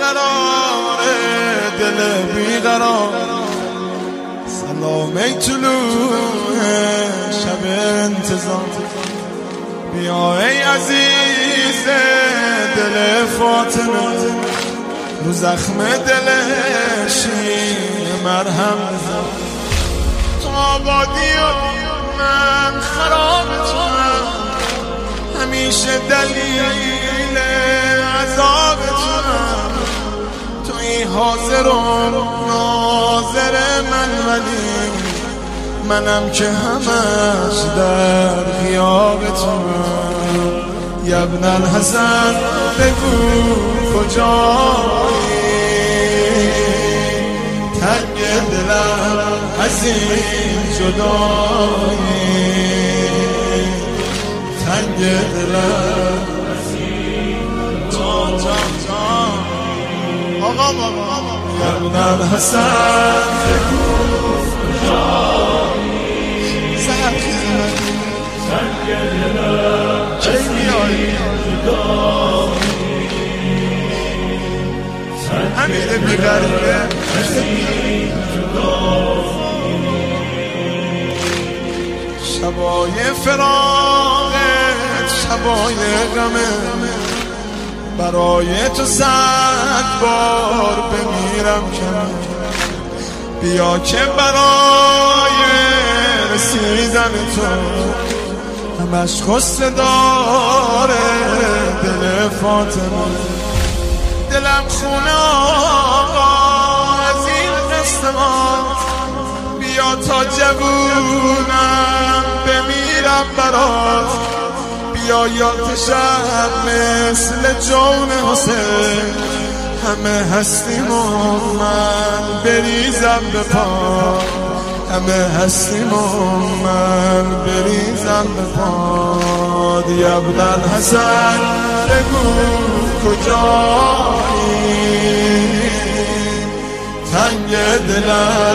قراره دل بیقرار، سلام ای طلوع شب انتظار، بیا ای عزیز دل فاطمه، رو زخم دلش مرهم بزن. تو آبادی و من خرابتونم، همیشه دلیل عذابتونم، توی حاضر و ناظر من، ولی منم که همش در غیابتونم. یا ابن الحسن بگو کجایی، تنگ دلم از این جدایی، تنگ دلم از این آقا یا ابن الحسن بگو کجایی، تنگ دلم کی میایی همینه بیگریه شبای فراقت شبای غمه، برای تو 100 بار بمیرم کنه، بیا که برای رسیدن تو همش خسته داره دل فاطمه. دلم خونه آقا از این قسمت، بیا تا جوونم بمیرم برات، بیا یاد شب مثل جون حسین، همه هستیم و من بریزم به پا، همه هستیم و من بریزم به پا. یا ابن الحسن بگو کجایی، تنگ دلم